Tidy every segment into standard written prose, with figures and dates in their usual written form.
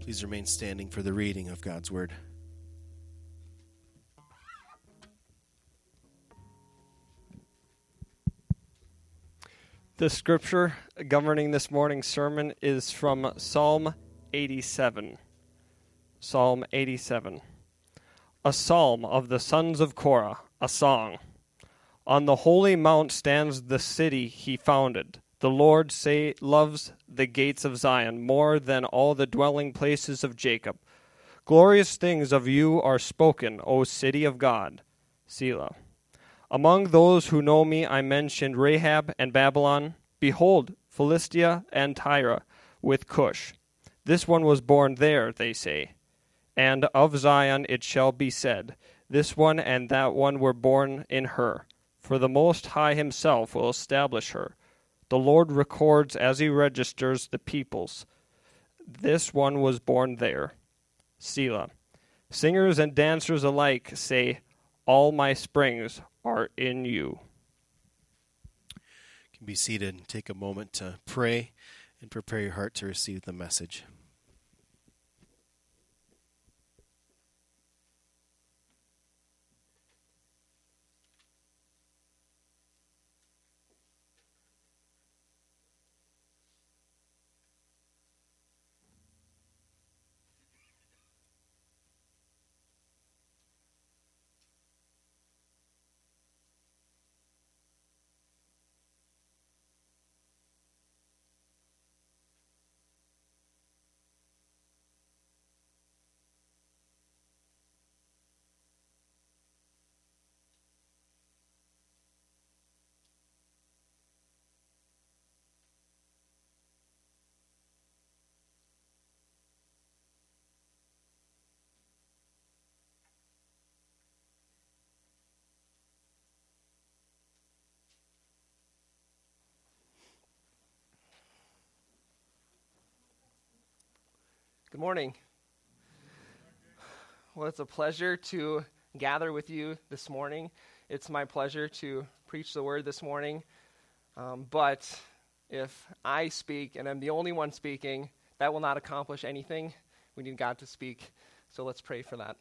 Please remain standing for the reading of God's Word. The scripture governing this morning's sermon is from Psalm 87. Psalm 87. A psalm of the sons of Korah, a song. On the holy mount stands the city he founded. The Lord loves the gates of Zion more than all the dwelling places of Jacob. Glorious things of you are spoken, O city of God. Selah. Among those who know me, I mentioned Rahab and Babylon. Behold, Philistia and Tyre with Cush. This one was born there, they say. And of Zion it shall be said, this one and that one were born in her. For the Most High himself will establish her. The Lord records as he registers the peoples. This one was born there. Selah. Singers and dancers alike say, all my springs are in you. You can be seated and take a moment to pray and prepare your heart to receive the message. Good morning. Well, it's a pleasure to gather with you this morning. It's my pleasure to preach the word this morning. But if I speak and I'm the only one speaking, that will not accomplish anything. We need God to speak. So let's pray for that.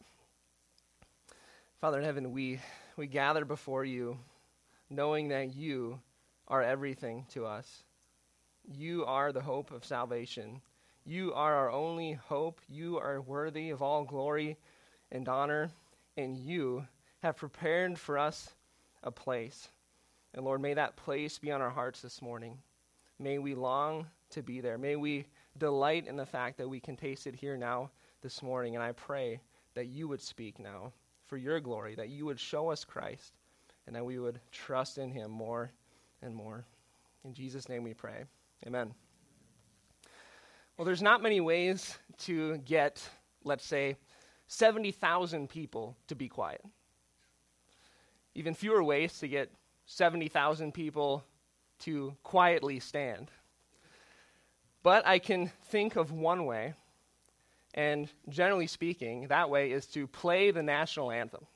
Father in heaven, we gather before you knowing that you are everything to us. You are the hope of salvation. You are our only hope. You are worthy of all glory and honor, and you have prepared for us a place. And Lord, may that place be on our hearts this morning. May we long to be there. May we delight in the fact that we can taste it here now this morning. And I pray that you would speak now for your glory, that you would show us Christ, and that we would trust in him more and more. In Jesus' name we pray. Amen. Well, there's not many ways to get, let's say, 70,000 people to be quiet. Even fewer ways to get 70,000 people to quietly stand. But I can think of one way, and generally speaking, that way is to play the national anthem.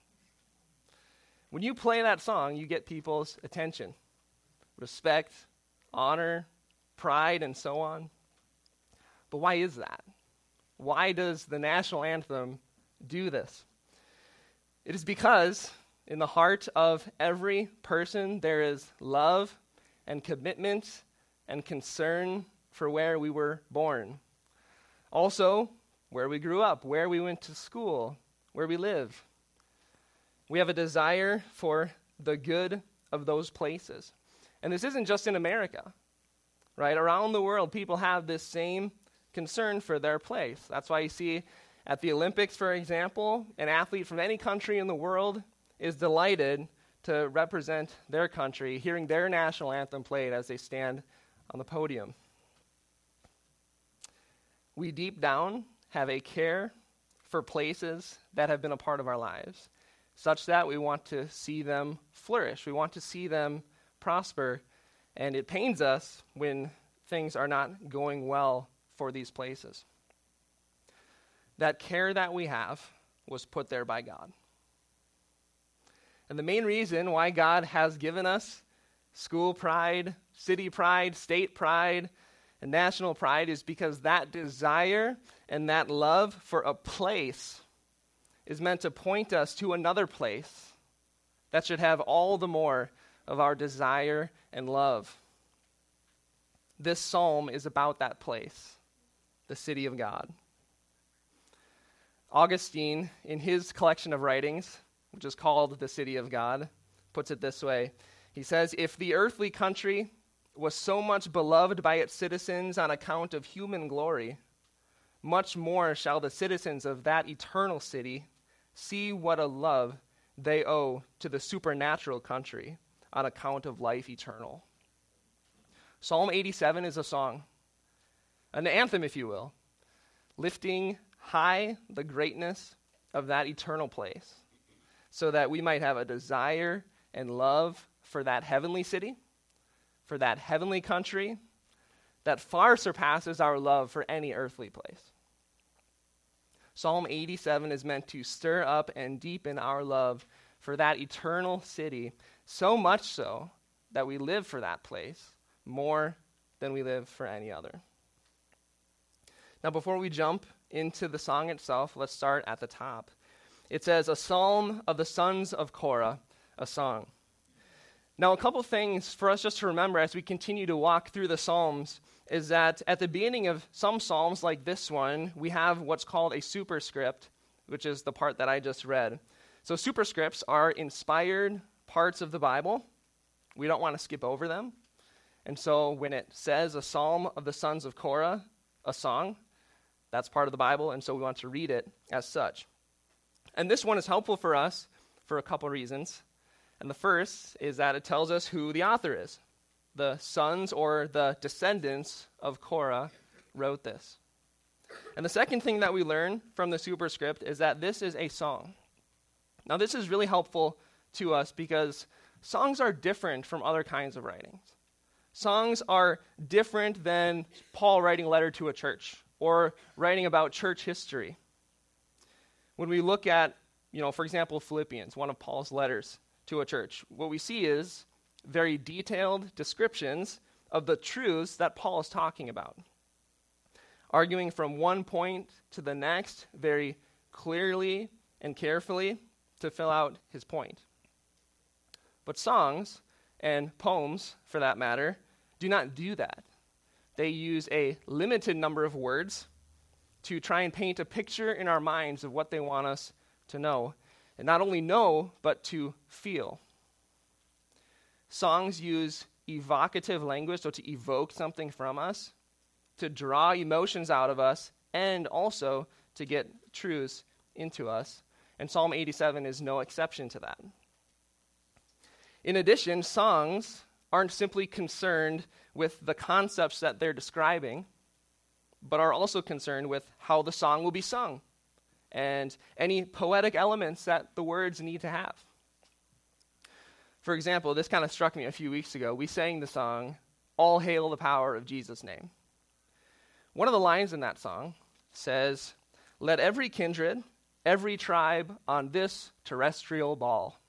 When you play that song, you get people's attention, respect, honor, pride, and so on. But why is that? Why does the national anthem do this? It is because in the heart of every person there is love and commitment and concern for where we were born. Also, where we grew up, where we went to school, where we live. We have a desire for the good of those places. And this isn't just in America, right? Around the world, people have this same concern for their place. That's why you see at the Olympics, for example, an athlete from any country in the world is delighted to represent their country, hearing their national anthem played as they stand on the podium. We deep down have a care for places that have been a part of our lives, such that we want to see them flourish. We want to see them prosper, and it pains us when things are not going well for these places. That care that we have was put there by God. And the main reason why God has given us school pride, city pride, state pride, And national pride is because that desire and that love for a place is meant to point us to another place that should have all the more of our desire and love. This psalm is about that place, the city of God. Augustine, in his collection of writings, which is called The City of God, puts it this way. He says, "If the earthly country was so much beloved by its citizens on account of human glory, much more shall the citizens of that eternal city see what a love they owe to the supernatural country on account of life eternal." Psalm 87 is a song, an anthem, if you will, lifting high the greatness of that eternal place so that we might have a desire and love for that heavenly city, for that heavenly country that far surpasses our love for any earthly place. Psalm 87 is meant to stir up and deepen our love for that eternal city, so much so that we live for that place more than we live for any other. Now, before we jump into the song itself, let's start at the top. It says, "A psalm of the sons of Korah, a song." Now, a couple things for us just to remember as we continue to walk through the Psalms is that at the beginning of some Psalms like this one, we have what's called a superscript, which is the part that I just read. So superscripts are inspired parts of the Bible. We don't want to skip over them. And so when it says a psalm of the sons of Korah, a song, that's part of the Bible, and so we want to read it as such. And this one is helpful for us for a couple reasons. And the first is that it tells us who the author is. The sons or the descendants of Korah wrote this. And the second thing that we learn from the superscript is that this is a song. Now, this is really helpful to us because songs are different from other kinds of writings. Songs are different than Paul writing a letter to a church or writing about church history. When we look at, for example, Philippians, one of Paul's letters to a church, what we see is very detailed descriptions of the truths that Paul is talking about, arguing from one point to the next very clearly and carefully to fill out his point. But songs, and poems for that matter, do not do that. They use a limited number of words to try and paint a picture in our minds of what they want us to know. And not only know, but to feel. Songs use evocative language, so to evoke something from us, to draw emotions out of us, and also to get truths into us. And Psalm 87 is no exception to that. In addition, songs aren't simply concerned with the concepts that they're describing, but are also concerned with how the song will be sung and any poetic elements that the words need to have. For example, this kind of struck me a few weeks ago. We sang the song, "All Hail the Power of Jesus' Name." One of the lines in that song says, "Let every kindred, every tribe on this terrestrial ball."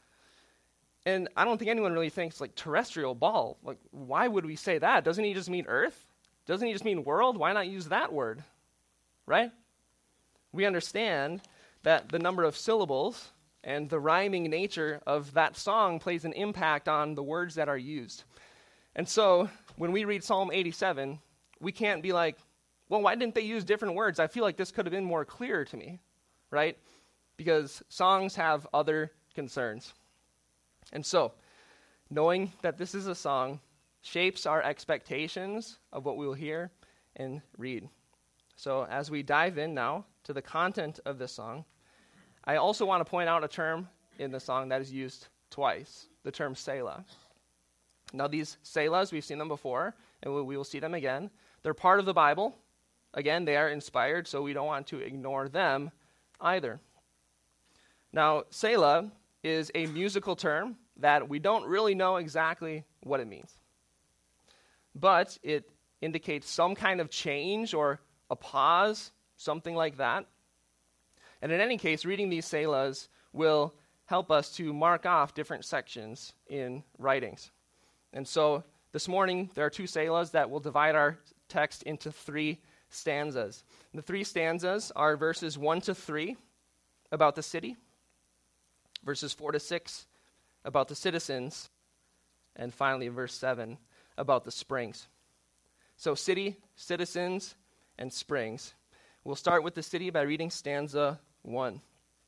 And I don't think anyone really thinks, terrestrial ball. Why would we say that? Doesn't he just mean earth? Doesn't he just mean world? Why not use that word? Right? We understand that the number of syllables and the rhyming nature of that song plays an impact on the words that are used. And so, when we read Psalm 87, we can't be like, well, why didn't they use different words? I feel like this could have been more clear to me, right? Because songs have other concerns. And so, knowing that this is a song shapes our expectations of what we will hear and read. So as we dive in now to the content of this song, I also want to point out a term in the song that is used twice, the term Selah. Now these Selahs, we've seen them before, and we will see them again. They're part of the Bible. Again, they are inspired, so we don't want to ignore them either. Now, Selah is a musical term that we don't really know exactly what it means. But it indicates some kind of change or a pause, something like that. And in any case, reading these Selahs will help us to mark off different sections in writings. And so this morning, there are two Selahs that will divide our text into 3 stanzas. The 3 stanzas are verses 1 to 3 about the city, verses 4 to 6 about the citizens, and finally verse 7 about the springs. So city, citizens, and springs. We'll start with the city by reading stanza 1.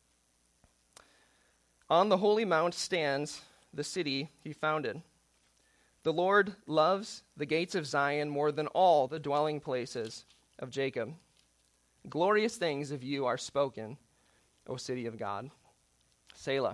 On the holy mount stands the city he founded. The Lord loves the gates of Zion more than all the dwelling places of Jacob. Glorious things of you are spoken, O city of God. Selah.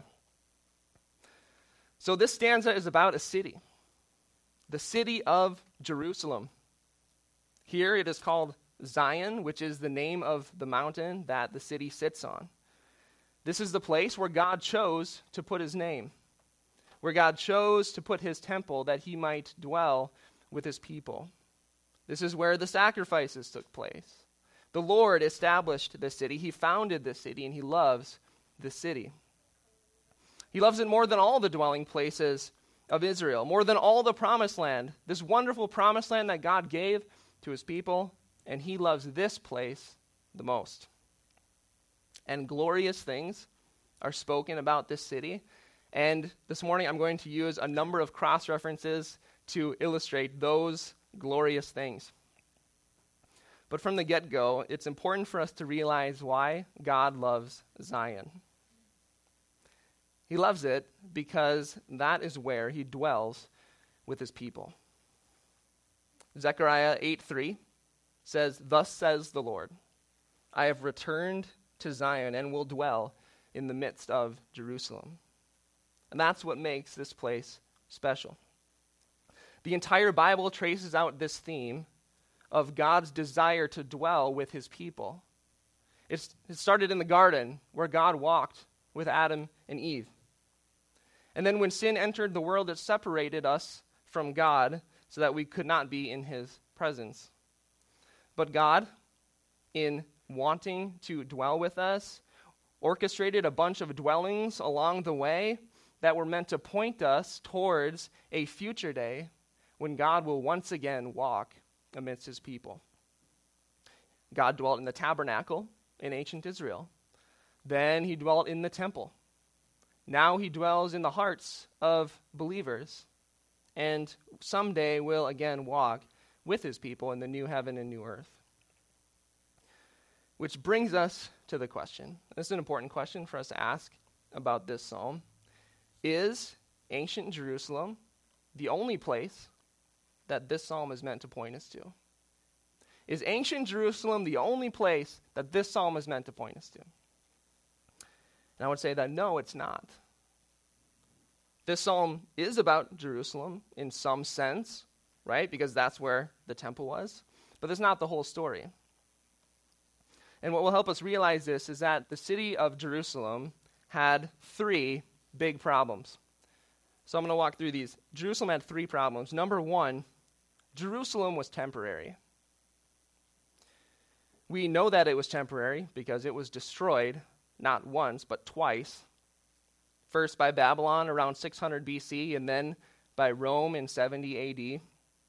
So this stanza is about a city, the city of Jerusalem. Here it is called Zion, which is the name of the mountain that the city sits on. This is the place where God chose to put his name, where God chose to put his temple that he might dwell with his people. This is where the sacrifices took place. The Lord established this city. He founded this city, and he loves this city. He loves it more than all the dwelling places of Israel, more than all the promised land, this wonderful promised land that God gave to his people, and he loves this place the most. And glorious things are spoken about this city. And this morning I'm going to use a number of cross-references to illustrate those glorious things. But from the get-go, it's important for us to realize why God loves Zion. He loves it because that is where he dwells with his people. Zechariah 8:3 says, "Thus says the Lord, I have returned to Zion and will dwell in the midst of Jerusalem." And that's what makes this place special. The entire Bible traces out this theme of God's desire to dwell with his people. It started in the garden where God walked with Adam and Eve. And then when sin entered the world, it separated us from God so that we could not be in his presence. But God, in wanting to dwell with us, orchestrated a bunch of dwellings along the way that were meant to point us towards a future day when God will once again walk amidst his people. God dwelt in the tabernacle in ancient Israel. Then he dwelt in the temple. Now he dwells in the hearts of believers, and someday will again walk with his people in the new heaven and new earth. Which brings us to the question. This is an important question for us to ask about this psalm. Is ancient Jerusalem the only place that this psalm is meant to point us to? Is ancient Jerusalem the only place that this psalm is meant to point us to? And I would say that no, it's not. This psalm is about Jerusalem in some sense, right? Because that's where the temple was. But that's not the whole story. And what will help us realize this is that the city of Jerusalem had 3 big problems. So I'm going to walk through these. Jerusalem had 3 problems. Number 1, Jerusalem was temporary. We know that it was temporary because it was destroyed not once, but twice. First by Babylon around 600 BC, and then by Rome in 70 AD.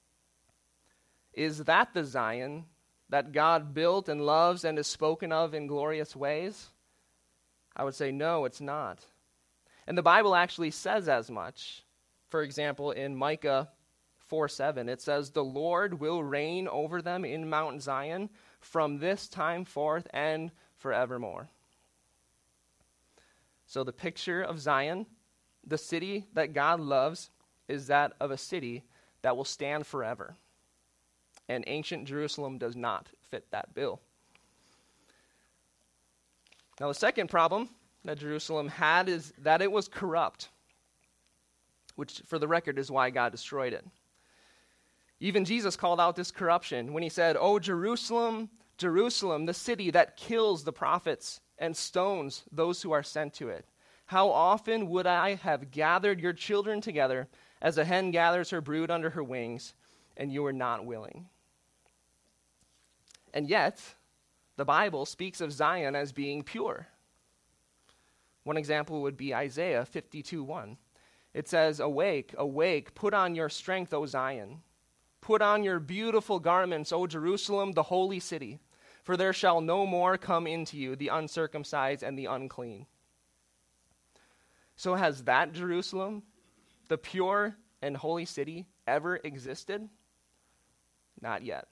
Is that the Zion that God built and loves and is spoken of in glorious ways? I would say no, it's not. And the Bible actually says as much. For example, in Micah 4:7, it says, "The Lord will reign over them in Mount Zion from this time forth and forevermore." So the picture of Zion, the city that God loves, is that of a city that will stand forever. And ancient Jerusalem does not fit that bill. Now the second problem that Jerusalem had is that it was corrupt, which for the record is why God destroyed it. Even Jesus called out this corruption when he said, "O Jerusalem, Jerusalem, the city that kills the prophets and stones those who are sent to it. How often would I have gathered your children together as a hen gathers her brood under her wings, and you were not willing." And yet, the Bible speaks of Zion as being pure. One example would be Isaiah 52:1. It says, "Awake, awake, put on your strength, O Zion. Put on your beautiful garments, O Jerusalem, the holy city, for there shall no more come into you the uncircumcised and the unclean. So has that Jerusalem, the pure and holy city, ever existed? Not yet.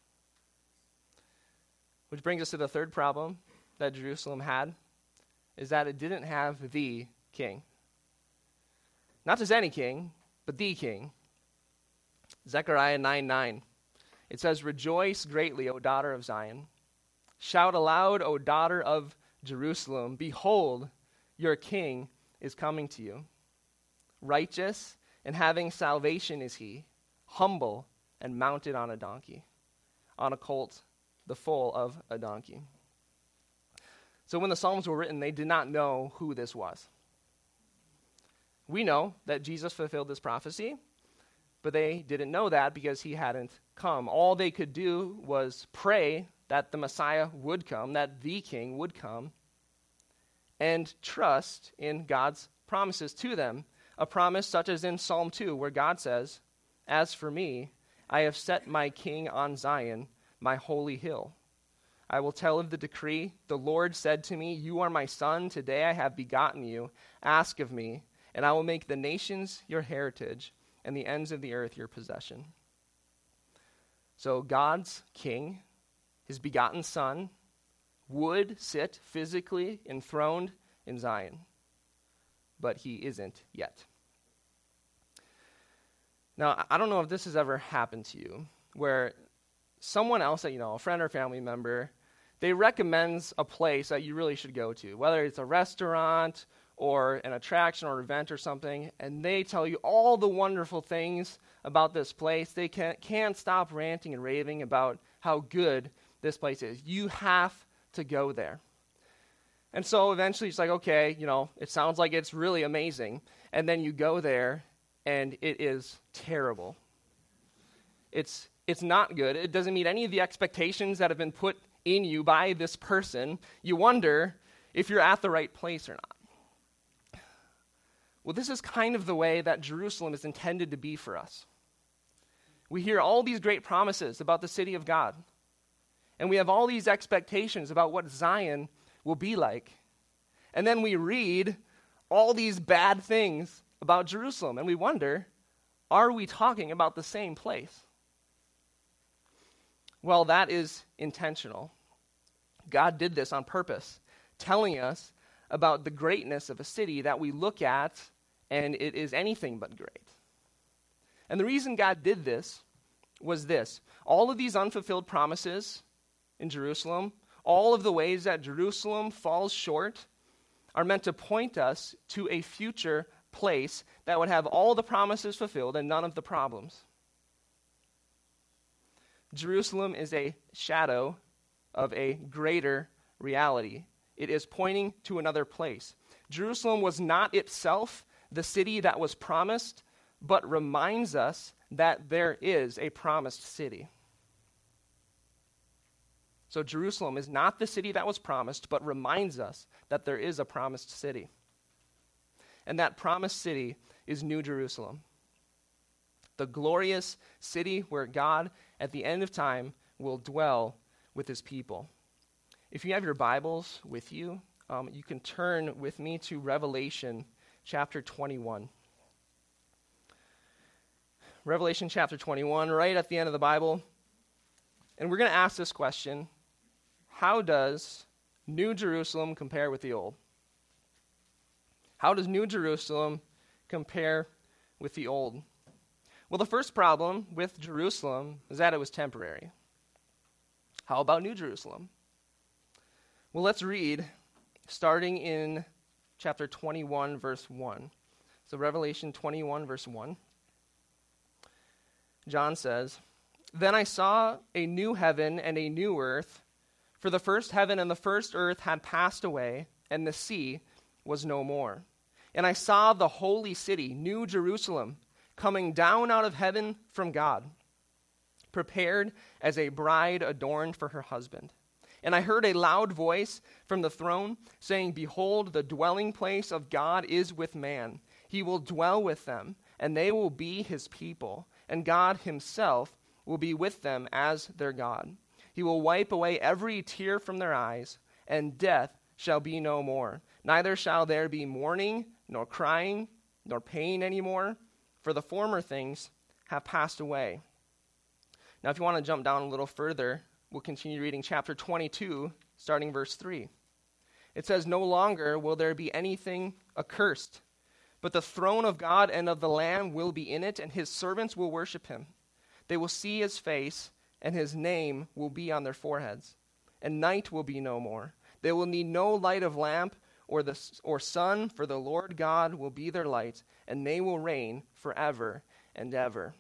Which brings us to the third problem that Jerusalem had, is that it didn't have the king. Not just any king, but the king. Zechariah 9:9. It says, "Rejoice greatly, O daughter of Zion. Shout aloud, O daughter of Jerusalem. Behold, your king is coming to you. Righteous and having salvation is he, humble and mounted on a donkey, on a colt, the foal of a donkey." So when the Psalms were written, they did not know who this was. We know that Jesus fulfilled this prophecy, but they didn't know that because he hadn't come. All they could do was pray that the Messiah would come, that the King would come, and trust in God's promises to them. A promise such as in Psalm 2, where God says, "As for me, I have set my king on Zion, my holy hill. I will tell of the decree. The Lord said to me, you are my son. Today I have begotten you. Ask of me, and I will make the nations your heritage and the ends of the earth your possession." So God's king, his begotten son, would sit physically enthroned in Zion, but he isn't yet. Now, I don't know if this has ever happened to you, where someone else that you know, a friend or family member, they recommends a place that you really should go to, whether it's a restaurant or an attraction or event or something, and they tell you all the wonderful things about this place. They can't stop ranting and raving about how good this place is. You have to go there. And so eventually it's like, okay, it sounds like it's really amazing. And then you go there, and it is terrible. It's not good. It doesn't meet any of the expectations that have been put in you by this person. You wonder if you're at the right place or not. Well, this is kind of the way that Jerusalem is intended to be for us. We hear all these great promises about the city of God, and we have all these expectations about what Zion will be like. And then we read all these bad things about Jerusalem, and we wonder, are we talking about the same place? Well, that is intentional. God did this on purpose, telling us about the greatness of a city that we look at, and it is anything but great. And the reason God did this was this. All of these unfulfilled promises in Jerusalem, all of the ways that Jerusalem falls short, are meant to point us to a future place that would have all the promises fulfilled and none of the problems. Jerusalem is a shadow of a greater reality. It is pointing to another place. Jerusalem was not itself the city that was promised, but reminds us that there is a promised city. So Jerusalem is not the city that was promised, but reminds us that there is a promised city. And that promised city is New Jerusalem, the glorious city where God, at the end of time, will dwell with his people. If you have your Bibles with you, you can turn with me to Revelation chapter 21. Revelation chapter 21, right at the end of the Bible. And we're going to ask this question: how does New Jerusalem compare with the old? How does New Jerusalem compare with the old? Well, the first problem with Jerusalem is that it was temporary. How about New Jerusalem? Well, let's read, starting in chapter 21, verse 1. So Revelation 21, verse 1. John says, "Then I saw a new heaven and a new earth, for the first heaven and the first earth had passed away, and the sea was no more. And I saw the holy city, New Jerusalem, coming down out of heaven from God, prepared as a bride adorned for her husband. And I heard a loud voice from the throne saying, Behold, the dwelling place of God is with man. He will dwell with them, and they will be his people, and God himself will be with them as their God. He will wipe away every tear from their eyes, and death shall be no more. Neither shall there be mourning, nor crying, nor pain anymore, for the former things have passed away. Now, if you want to jump down a little further, we'll continue reading chapter 22, starting verse 3. It says, "No longer will there be anything accursed, but the throne of God and of the Lamb will be in it, and his servants will worship him. They will see his face, and his name will be on their foreheads. And night will be no more. They will need no light of lamp or sun, for the Lord God will be their light, and they will reign forever and ever."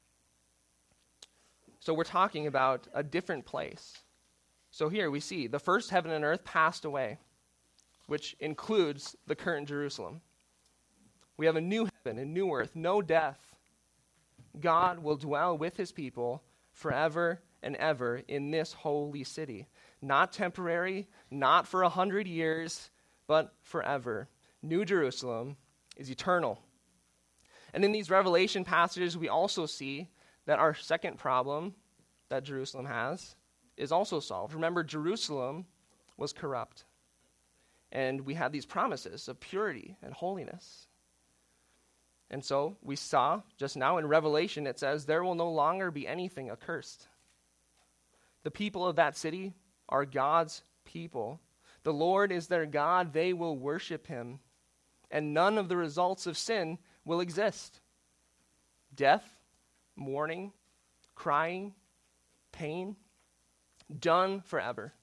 So we're talking about a different place. So here we see the first heaven and earth passed away, which includes the current Jerusalem. We have a new heaven, a new earth, no death. God will dwell with his people forever and ever in this holy city. Not temporary, not for 100 years, but forever. New Jerusalem is eternal. And in these Revelation passages, we also see that our second problem that Jerusalem has is also solved. Remember, Jerusalem was corrupt. And we had these promises of purity and holiness. And so we saw just now in Revelation, it says, there will no longer be anything accursed. The people of that city are God's people. The Lord is their God. They will worship him. And none of the results of sin will exist. Death, mourning, crying, pain, done forever.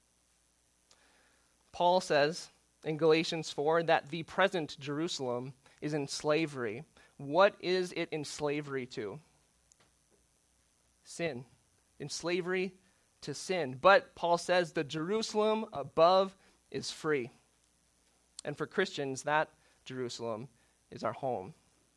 Paul says in Galatians 4 that the present Jerusalem is in slavery. What is it in slavery to? Sin. In slavery to sin. But Paul says the Jerusalem above is free. And for Christians, that Jerusalem is our home.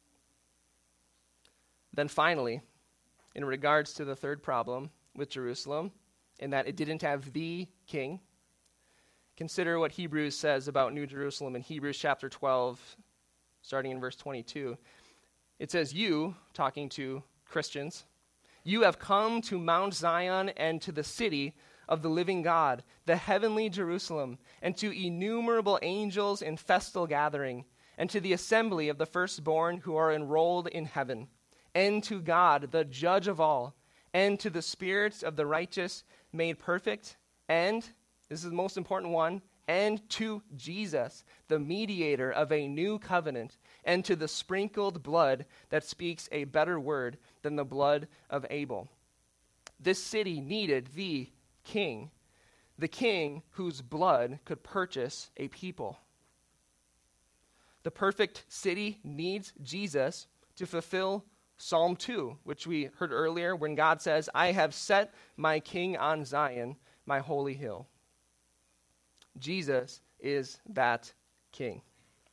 Then finally, in regards to the third problem with Jerusalem, in that it didn't have the king, consider what Hebrews says about New Jerusalem in Hebrews chapter 12, starting in verse 22. It says, "You," talking to Christians, "you have come to Mount Zion and to the city of the living God, the heavenly Jerusalem, and to innumerable angels in festal gathering, and to the assembly of the firstborn who are enrolled in heaven, and to God, the judge of all, and to the spirits of the righteous made perfect, and," this is the most important one, "and to Jesus, the mediator of a new covenant, and to the sprinkled blood that speaks a better word than the blood of Abel." This city needed the king whose blood could purchase a people. The perfect city needs Jesus to fulfill Psalm 2, which we heard earlier when God says, "I have set my king on Zion, my holy hill." Jesus is that king.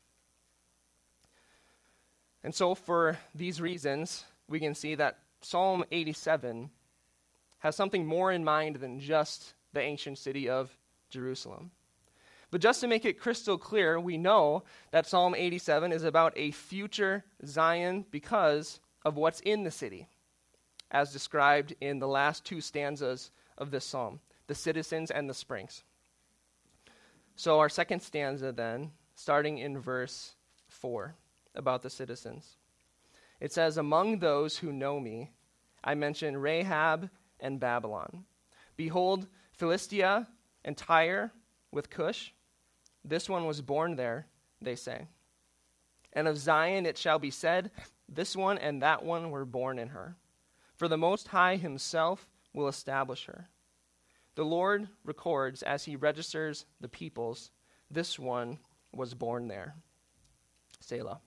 And so for these reasons, we can see that Psalm 87 has something more in mind than just the ancient city of Jerusalem. But just to make it crystal clear, we know that Psalm 87 is about a future Zion because of what's in the city, as described in the last two stanzas of this psalm, the citizens and the springs. So our second stanza then, starting in verse 4, about the citizens. It says, "Among those who know me, I mention Rahab and Babylon. Behold, Philistia and Tyre with Cush. This one was born there, they say. And of Zion it shall be said, this one and that one were born in her. For the Most High himself will establish her. The Lord records as he registers the peoples, this one was born there." Selah.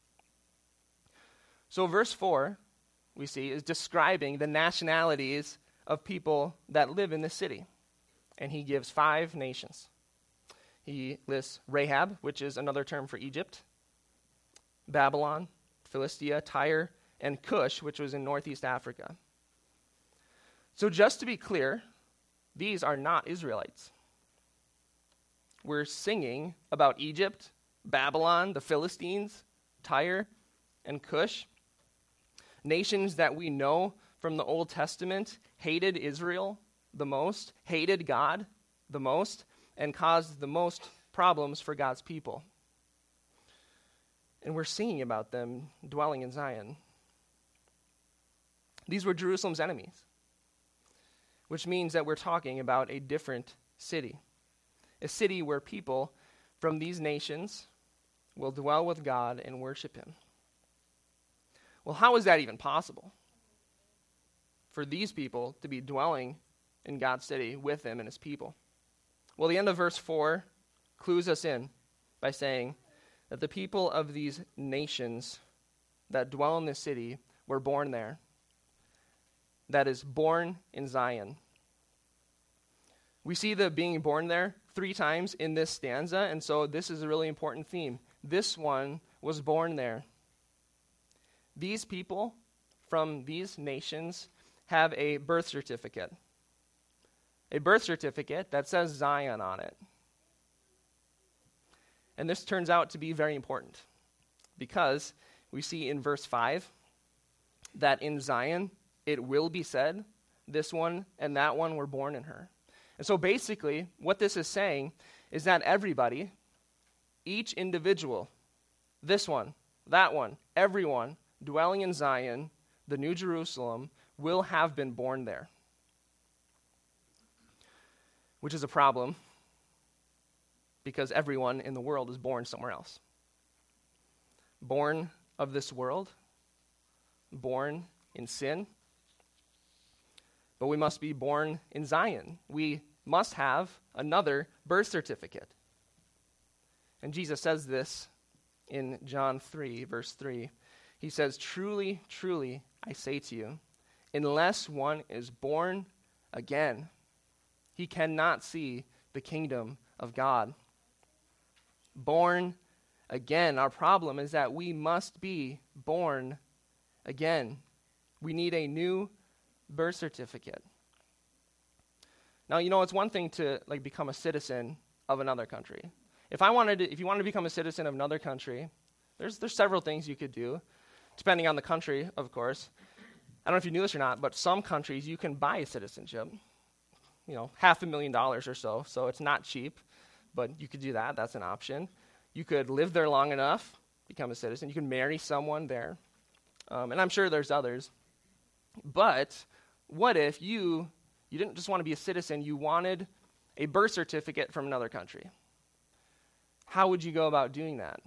So verse 4, we see, is describing the nationalities of people that live in the city. And he gives 5 nations. He lists Rahab, which is another term for Egypt, Babylon, Philistia, Tyre, and Cush, which was in northeast Africa. So just to be clear, these are not Israelites. We're singing about Egypt, Babylon, the Philistines, Tyre, and Cush, nations that we know from the Old Testament hated Israel the most, hated God the most, and caused the most problems for God's people. And we're singing about them dwelling in Zion. These were Jerusalem's enemies, which means that we're talking about a different city, a city where people from these nations will dwell with God and worship him. Well, how is that even possible? For these people to be dwelling in God's city with him and his people. Well, the end of verse 4 clues us in by saying that the people of these nations that dwell in this city were born there. That is, born in Zion. We see the being born there 3 times in this stanza, and so this is a really important theme. This one was born there. These people from these nations have a birth certificate. A birth certificate that says Zion on it. And this turns out to be very important because we see in verse 5 that in Zion it will be said, this one and that one were born in her. And so basically what this is saying is that everybody, each individual, this one, that one, everyone dwelling in Zion, the New Jerusalem, will have been born there. Which is a problem because everyone in the world is born somewhere else. Born of this world, born in sin, but we must be born in Zion. We must have another birth certificate. And Jesus says this in John 3, verse 3. He says, "Truly, truly, I say to you, unless one is born again, he cannot see the kingdom of God." Born again. Our problem is that we must be born again. We need a new birth certificate. Now, it's one thing to become a citizen of another country. If you wanted to become a citizen of another country, there's several things you could do, depending on the country, of course. I don't know if you knew this or not, but some countries you can buy a citizenship. $500,000 or so. So it's not cheap, but you could do that. That's an option. You could live there long enough, become a citizen. You can marry someone there. And I'm sure there's others. But what if you didn't just want to be a citizen, you wanted a birth certificate from another country? How would you go about doing that?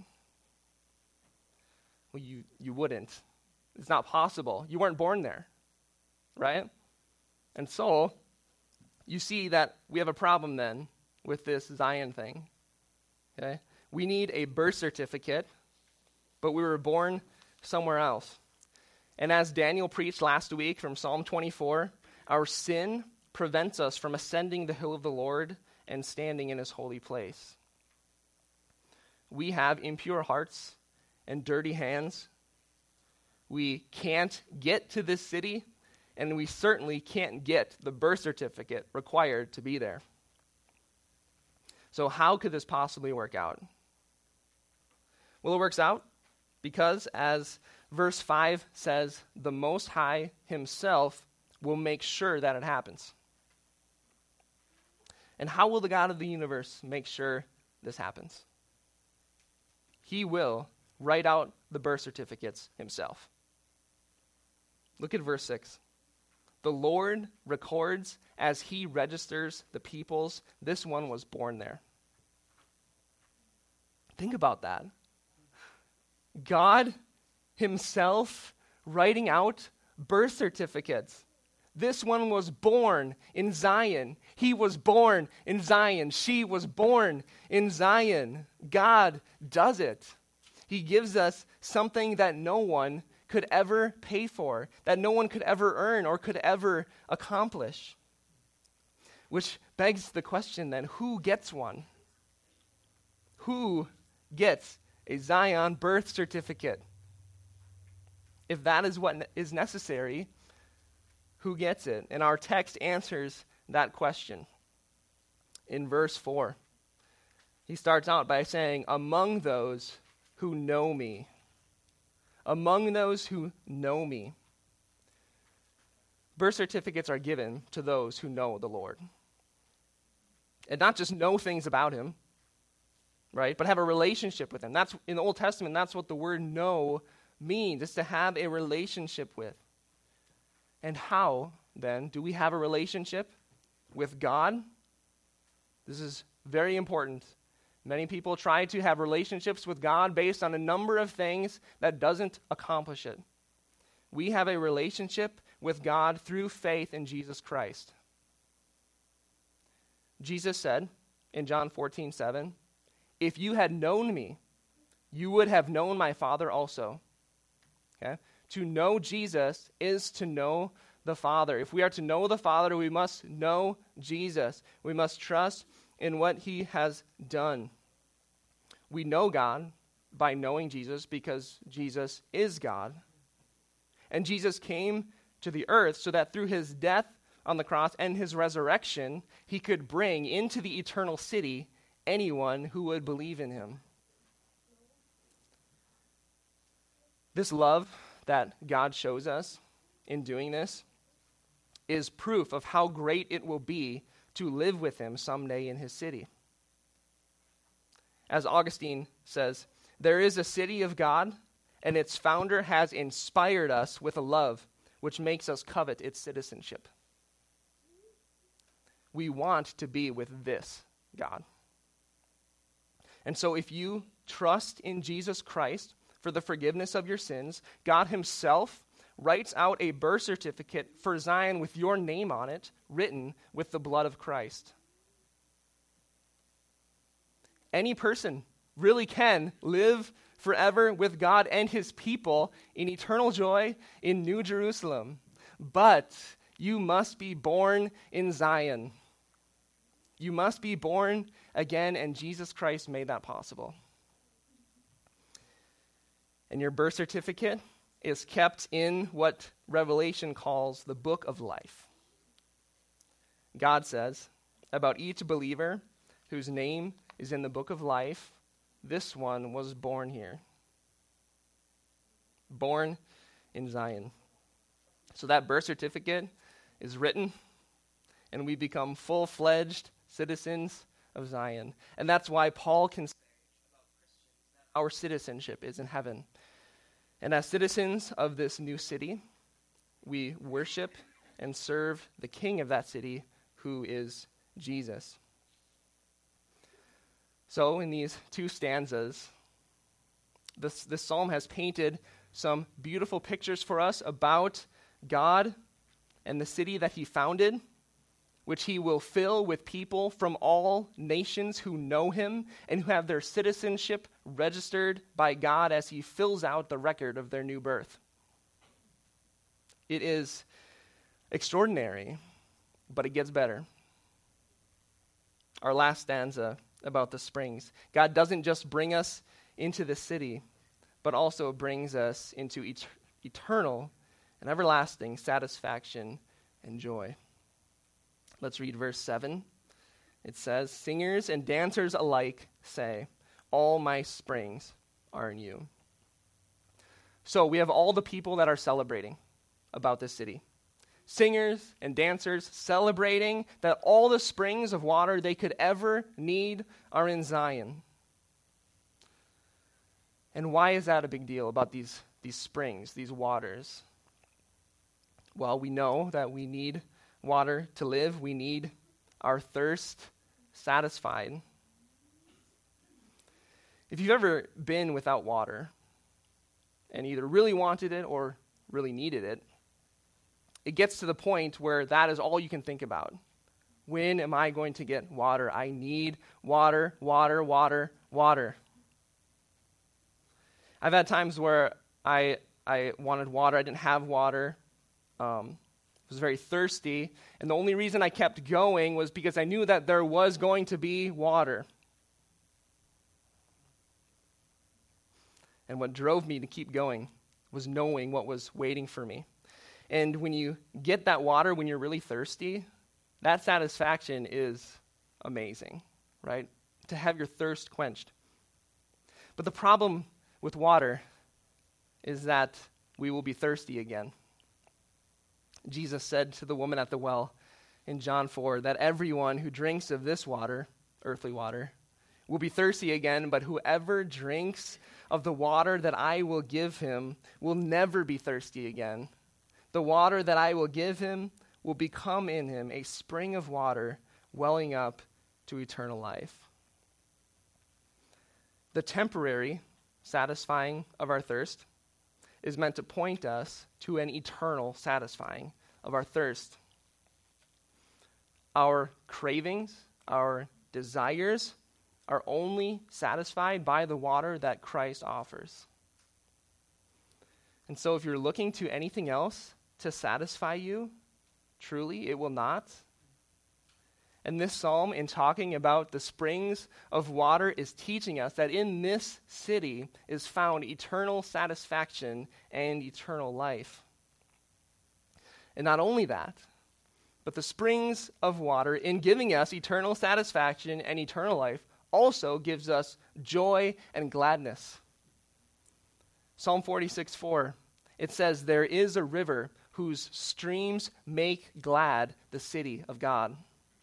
Well, you wouldn't. It's not possible. You weren't born there, right? And so you see that we have a problem then with this Zion thing. Okay? We need a birth certificate, but we were born somewhere else. And as Daniel preached last week from Psalm 24, our sin prevents us from ascending the hill of the Lord and standing in his holy place. We have impure hearts and dirty hands. We can't get to this city, and we certainly can't get the birth certificate required to be there. So how could this possibly work out? Well, it works out because, as verse 5 says, the Most High himself will make sure that it happens. And how will the God of the universe make sure this happens? He will write out the birth certificates himself. Look at verse 6. The Lord records as he registers the peoples. This one was born there. Think about that. God himself writing out birth certificates. This one was born in Zion. He was born in Zion. She was born in Zion. God does it. He gives us something that no one could ever pay for, that no one could ever earn or could ever accomplish. Which begs the question then, who gets one? Who gets a Zion birth certificate? If that is what is necessary, who gets it? And our text answers that question. In verse 4, he starts out by saying, among those who know me. Among those who know me. Birth certificates are given to those who know the Lord. And not just know things about him, right, but have a relationship with him. That's in the Old Testament, that's what the word know means, is to have a relationship with. And how, then, do we have a relationship with God? This is very important. Many people try to have relationships with God based on a number of things that doesn't accomplish it. We have a relationship with God through faith in Jesus Christ. Jesus said in John 14:7, "If you had known me, you would have known my Father also." Okay? To know Jesus is to know the Father. If we are to know the Father, we must know Jesus. We must trust in what he has done. We know God by knowing Jesus because Jesus is God. And Jesus came to the earth so that through his death on the cross and his resurrection, he could bring into the eternal city anyone who would believe in him. This love that God shows us in doing this is proof of how great it will be to live with him someday in his city. As Augustine says, "There is a city of God, and its founder has inspired us with a love which makes us covet its citizenship." We want to be with this God. And so if you trust in Jesus Christ for the forgiveness of your sins, God himself writes out a birth certificate for Zion with your name on it, written with the blood of Christ. Any person really can live forever with God and his people in eternal joy in New Jerusalem. But you must be born in Zion. You must be born again, and Jesus Christ made that possible. And your birth certificate is kept in what Revelation calls the book of life. God says about each believer whose name is in the book of life, this one was born here. Born in Zion. So that birth certificate is written, and we become full-fledged citizens of Zion. And that's why Paul can say about Christians that our citizenship is in heaven. And as citizens of this new city, we worship and serve the king of that city, who is Jesus. So in these two stanzas, this psalm has painted some beautiful pictures for us about God and the city that he founded, which he will fill with people from all nations who know him and who have their citizenship registered by God as he fills out the record of their new birth. It is extraordinary, but it gets better. Our last stanza about the springs. God doesn't just bring us into the city, but also brings us into eternal and everlasting satisfaction and joy. Let's read verse 7. It says, "Singers and dancers alike say, 'All my springs are in you.'" So we have all the people that are celebrating about this city. Singers and dancers celebrating that all the springs of water they could ever need are in Zion. And why is that a big deal about these springs, these waters? Well, we know that we need water to live. We need our thirst satisfied. If you've ever been without water and either really wanted it or really needed it, it gets to the point where that is all you can think about. When am I going to get water? I need water, water, water, water. I've had times where I wanted water, I didn't have water, was very thirsty, and the only reason I kept going was because I knew that there was going to be water. And what drove me to keep going was knowing what was waiting for me. And when you get that water when you're really thirsty, that satisfaction is amazing, right? To have your thirst quenched. But the problem with water is that we will be thirsty again. Jesus said to the woman at the well in John 4 that everyone who drinks of this water, earthly water, will be thirsty again, but whoever drinks of the water that I will give him will never be thirsty again. The water that I will give him will become in him a spring of water welling up to eternal life. The temporary satisfying of our thirst is meant to point us to an eternal satisfying of our thirst. Our cravings, our desires are only satisfied by the water that Christ offers. And so if you're looking to anything else to satisfy you, truly it will not. And this psalm, in talking about the springs of water, is teaching us that in this city is found eternal satisfaction and eternal life. And not only that, but the springs of water, in giving us eternal satisfaction and eternal life, also gives us joy and gladness. Psalm 46:4, it says, "There is a river whose streams make glad the city of God."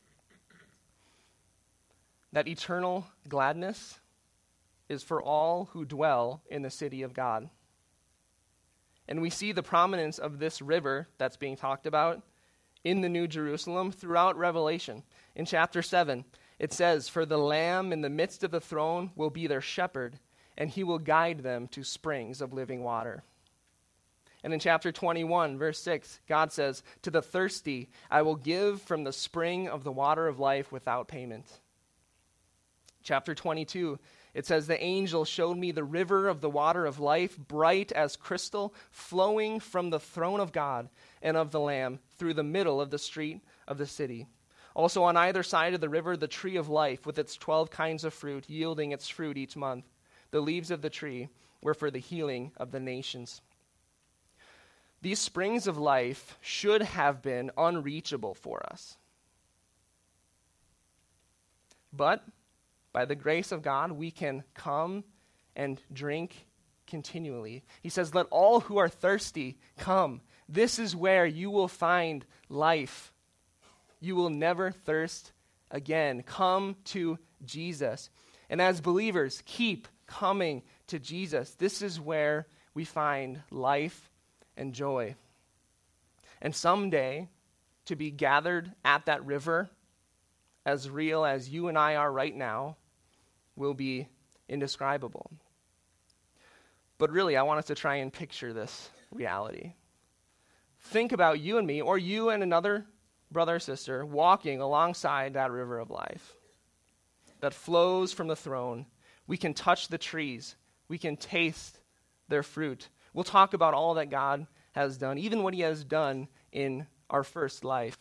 That eternal gladness is for all who dwell in the city of God. And we see the prominence of this river that's being talked about in the New Jerusalem throughout Revelation. In chapter 7, it says, "For the Lamb in the midst of the throne will be their shepherd, and he will guide them to springs of living water." And in chapter 21, verse 6, God says, "To the thirsty I will give from the spring of the water of life without payment." Chapter 22, it says, "The angel showed me the river of the water of life, bright as crystal, flowing from the throne of God and of the Lamb through the middle of the street of the city. Also on either side of the river, the tree of life with its 12 kinds of fruit, yielding its fruit each month. The leaves of the tree were for the healing of the nations." These springs of life should have been unreachable for us. But by the grace of God, we can come and drink continually. He says, "Let all who are thirsty come. This is where you will find life. You will never thirst again. Come to Jesus." And as believers, keep coming to Jesus. This is where we find life and joy. And someday, to be gathered at that river, as real as you and I are right now, will be indescribable. But really, I want us to try and picture this reality. Think about you and me, or you and another brother or sister, walking alongside that river of life that flows from the throne. We can touch the trees. We can taste their fruit. We'll talk about all that God has done, even what he has done in our first life.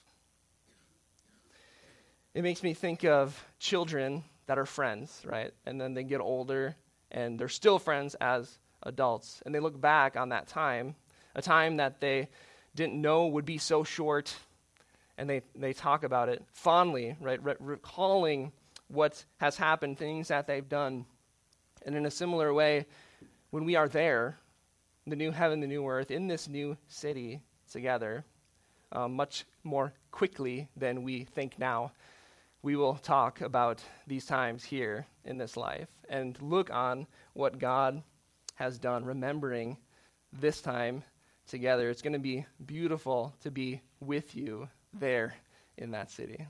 It makes me think of children that are friends, right? And then they get older, and they're still friends as adults. And they look back on that time, a time that they didn't know would be so short, and they talk about it fondly, right? Recalling what has happened, things that they've done. And in a similar way, when we are there, the new heaven, the new earth, in this new city together, much more quickly than we think now, we will talk about these times here in this life and look on what God has done, remembering this time together. It's going to be beautiful to be with you there in that city.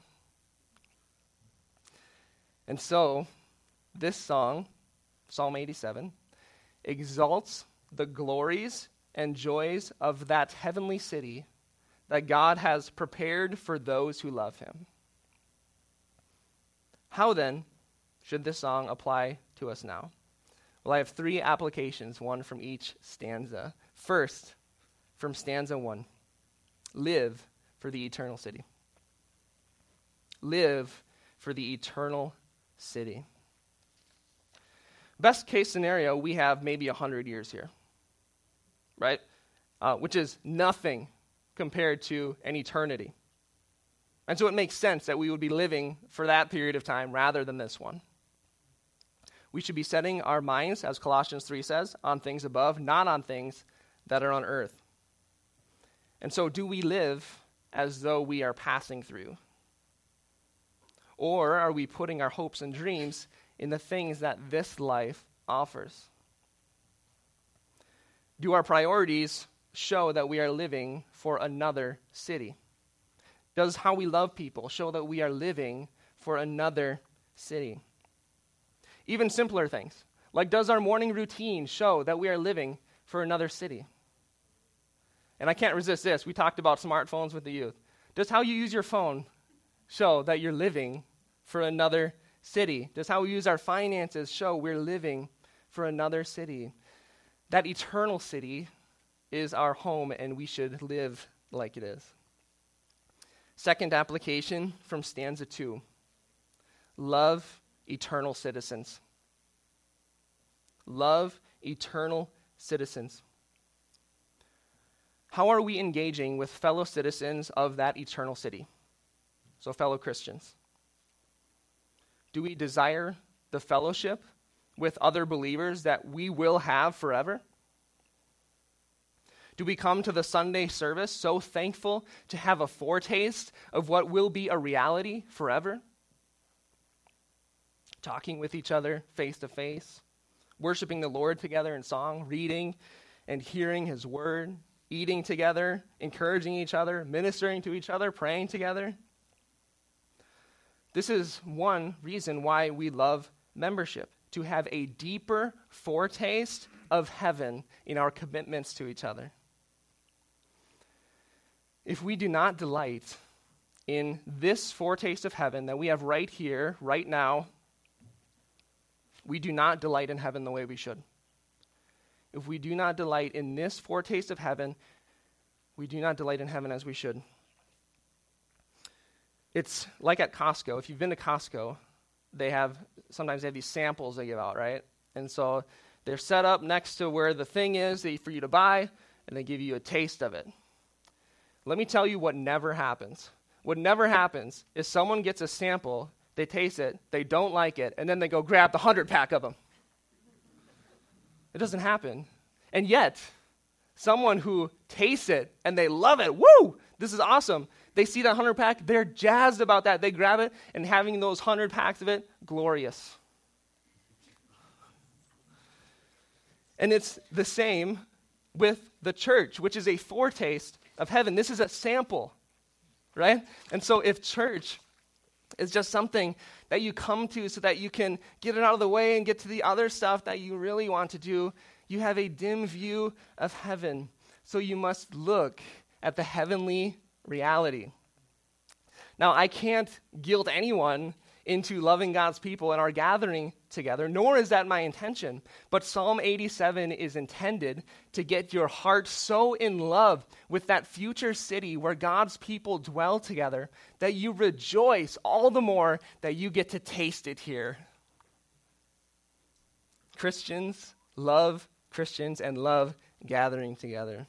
And so, this song, Psalm 87, exalts the glories and joys of that heavenly city that God has prepared for those who love him. How then should this song apply to us now? Well, I have 3 applications, one from each stanza. First, from stanza 1, live for the eternal city. Live for the eternal city. Best case scenario, we have maybe 100 years here, right? Which is nothing compared to an eternity. And so it makes sense that we would be living for that period of time rather than this one. We should be setting our minds, as Colossians 3 says, on things above, not on things that are on earth. And so do we live as though we are passing through? Or are we putting our hopes and dreams in the things that this life offers? Do our priorities show that we are living for another city? Does how we love people show that we are living for another city? Even simpler things, like does our morning routine show that we are living for another city? And I can't resist this. We talked about smartphones with the youth. Does how you use your phone show that you're living for another city? Does how we use our finances show we're living for another city? That eternal city is our home, and we should live like it is. Second application from stanza 2. Love eternal citizens. Love eternal citizens. How are we engaging with fellow citizens of that eternal city? So fellow Christians. Do we desire the fellowship with other believers that we will have forever? Do we come to the Sunday service so thankful to have a foretaste of what will be a reality forever? Talking with each other face to face, worshiping the Lord together in song, reading and hearing his word, eating together, encouraging each other, ministering to each other, praying together. This is one reason why we love membership, to have a deeper foretaste of heaven in our commitments to each other. If we do not delight in this foretaste of heaven that we have right here, right now, we do not delight in heaven the way we should. If we do not delight in this foretaste of heaven, we do not delight in heaven as we should. It's like at Costco. If you've been to Costco, sometimes they have these samples they give out, right? And so they're set up next to where the thing is for you to buy, and they give you a taste of it. Let me tell you what never happens. What never happens is someone gets a sample, they taste it, they don't like it, and then they go grab the 100-pack of them. It doesn't happen. And yet, someone who tastes it and they love it, woo, this is awesome. They see that 100-pack, they're jazzed about that. They grab it, and having those 100 packs of it, glorious. And it's the same with the church, which is a foretaste of heaven. This is a sample, right? And so if church is just something that you come to so that you can get it out of the way and get to the other stuff that you really want to do, you have a dim view of heaven. So you must look at the heavenly reality. Now, I can't guilt anyone into loving God's people and our gathering together, nor is that my intention. But Psalm 87 is intended to get your heart so in love with that future city where God's people dwell together that you rejoice all the more that you get to taste it here. Christians love Christians and love gathering together.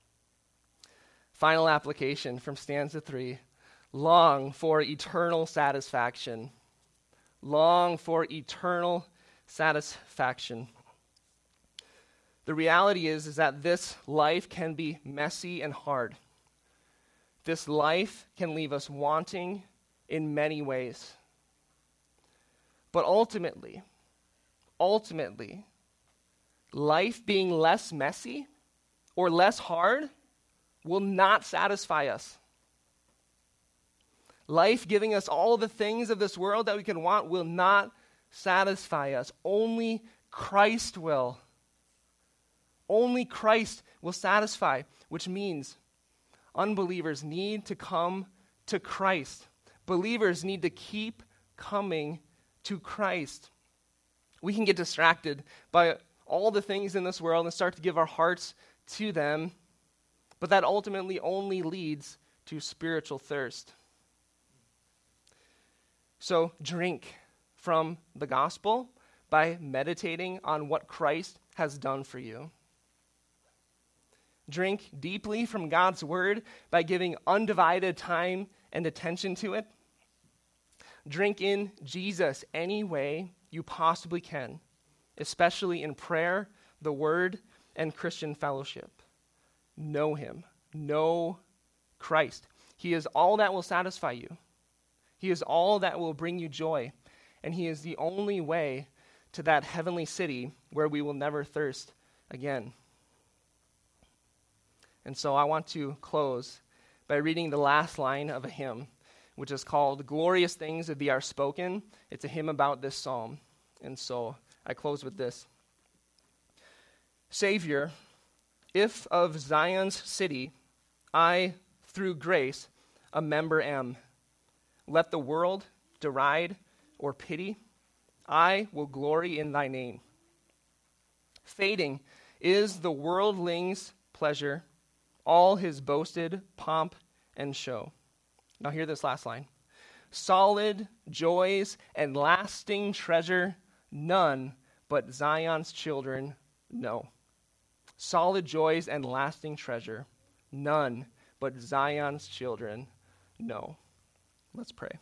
Final application from stanza 3. Long for eternal satisfaction. Long for eternal satisfaction. The reality is that this life can be messy and hard. This life can leave us wanting in many ways. But ultimately, life being less messy or less hard will not satisfy us. Life giving us all the things of this world that we can want will not satisfy us. Only Christ will. Only Christ will satisfy, which means unbelievers need to come to Christ. Believers need to keep coming to Christ. We can get distracted by all the things in this world and start to give our hearts to them, but that ultimately only leads to spiritual thirst. So drink from the gospel by meditating on what Christ has done for you. Drink deeply from God's word by giving undivided time and attention to it. Drink in Jesus any way you possibly can, especially in prayer, the word, and Christian fellowship. Know him. know Christ. He is all that will satisfy you. He is all that will bring you joy. And he is the only way to that heavenly city where we will never thirst again. And so I want to close by reading the last line of a hymn, which is called "Glorious Things of Thee Are Spoken." It's a hymn about this psalm. And so I close with this. Savior, if of Zion's city I, through grace, a member am, let the world deride or pity, I will glory in thy name. Fading is the worldling's pleasure, all his boasted pomp and show. Now hear this last line. Solid joys and lasting treasure, none but Zion's children know. Solid joys and lasting treasure, none but Zion's children know. Let's pray.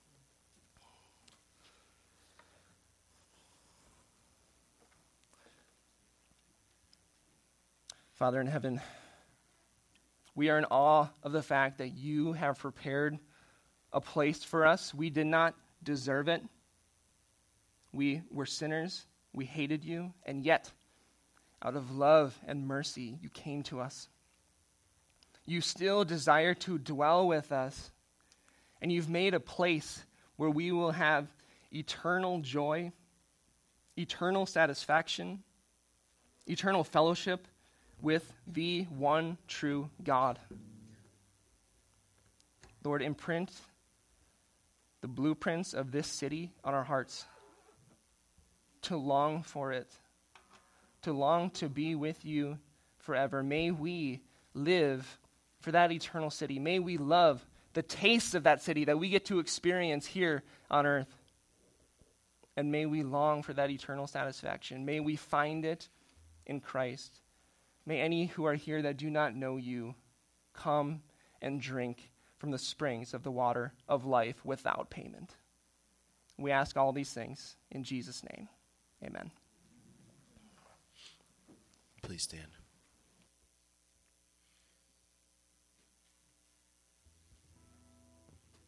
Father in heaven, we are in awe of the fact that you have prepared a place for us. We did not deserve it. We were sinners. We hated you. And yet, out of love and mercy, you came to us. You still desire to dwell with us. And you've made a place where we will have eternal joy, eternal satisfaction, eternal fellowship with the one true God. Lord, imprint the blueprints of this city on our hearts, to long for it, to long to be with you forever. May we live for that eternal city. May we love the taste of that city that we get to experience here on earth. And may we long for that eternal satisfaction. May we find it in Christ. May any who are here that do not know you come and drink from the springs of the water of life without payment. We ask all these things in Jesus' name. Amen. Please stand.